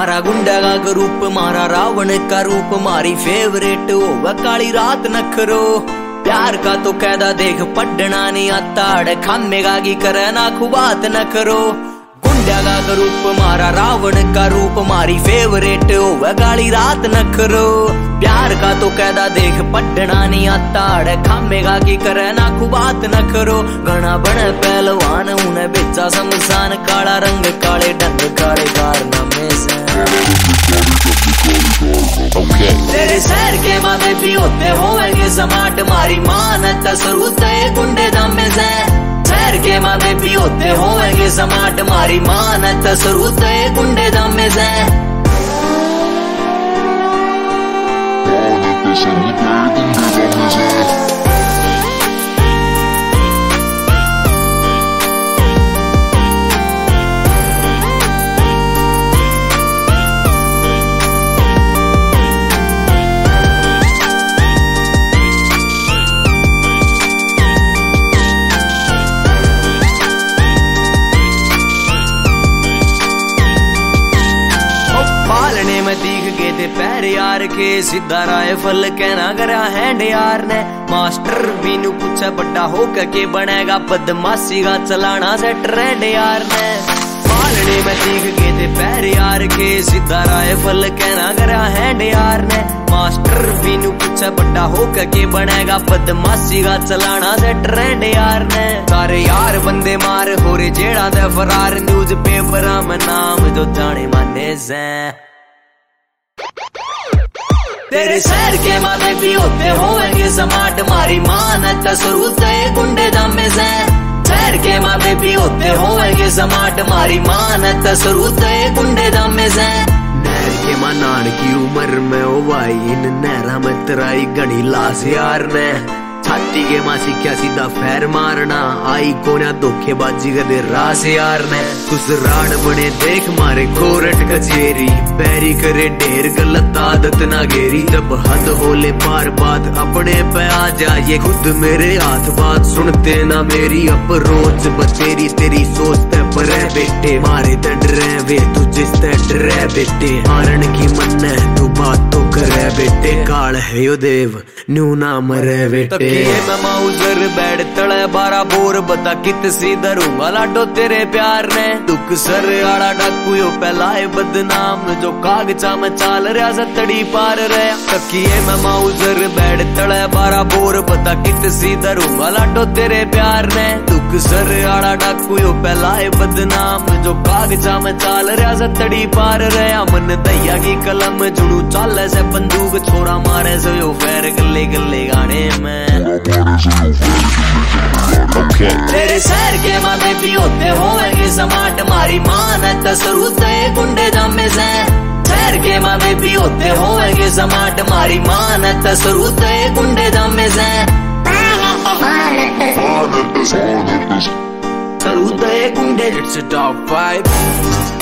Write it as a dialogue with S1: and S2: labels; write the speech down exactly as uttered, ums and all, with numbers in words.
S1: मारा गुंडा का रूप मारा रावण का रूप मारी फेवरेट होगा काली रात नखरो। प्यार का तो कैदा देख पढ़ना नहीं आता अड़ खामेगा की करे ना खुबात न करो। गुंडा का रूप मारा रावण का रूप मारी फेवरेट होगा काली रात नखरो। प्यार का तो कैदा देख पढ़ना नहीं आता अड़ खामेगा की करे ना खुबात न करो। घना बने पहलवान उन्हें बेचा शमशान काला रंग काले ढंग काले कारनामे से। Okay. तेरे शहर के मामे भी होते होंगे समाट मारी मानत सरूत गुंडे दामे से। शहर के मामे भी होते होंगे समाट मारी मानत सरूत गुंडे दामे से। दीख गए थे पैर यार के सीधा राइफल कहना करा हैंड यार ने। मास्टर बीनू पूछा बड़ा होकर के बनेगा बदमाशी का चलाना से ट्रेंड यार ने। पालने में दीख गए थे पैर यार के सीधा राइफल कहना करा हैंड यार ने। मास्टर बीनू पूछा बड़ा होकर के बनेगा बदमाशी का चलाना से ट्रेंड यार ने। सारे यार बंदे मार हो रे जेड़ा दे फरार न्यूज पेपर में नाम जो जाने माने से। तेरे शहर के मामे भी होते होंगे समाट मारी मानत सरूत गुंडे दामे से। शहर के मामे भी होते होंगे समाट मारी मानत सरूत गुंडे दामे से। नहर के मानान की उम्र में ओ भाई इन नहरा में तराई गणी लाश यार ने। छाती के मासी क्या सीधा फैर मारना आई कोना धोखेबाजी कर रास यार ने। कुछ राड बने देख मारे कोरट कचेरी पैरी करे ढेर गलत आदत ना घेरी। जब हद होले बार बात अपने पे आ जाए खुद मेरे हाथ बात सुनते ना मेरी। अब रोज बतेरी तेरी सोचते पर बेटे मारे दंड रहे वे तू जिस डरे बेटे। मारन की मन है तू बात तो करे बेटे। काल है यो देव न्यू ना मरे बेटे। मैं माउजर बैठ तड़े बारा बोर बता कित सी दरूंगा लाडो तेरे प्यार ने। दुख सर आड़ा डाकू यो पहलाए बदनाम जो कागजा में चाल रहा सतड़ी पार रहा। तकिए मैं माउजर बैठ तड़े बारा बोर बता कित सी दरूंगा लाडो तेरे प्यार ने। दुख सर आड़ा डाकू यो पहलाए बदनाम जो कागजा में चाल रहा सतड़ी पार रहा। मन दैया की कलम जुड़ू चाल से बंदूक छोरा मारे से यो फैर गले गले गाने में।
S2: Okay.
S1: तेरे शहर के मामे भी होते होंगे समाट मारी मानत सरूत गुंडे दामे से। शहर के मामे भी होते होंगे समाट मारी मानत सरूत गुंडे दामे से। सरूत गुंडे इट्स अ टॉप फाइव।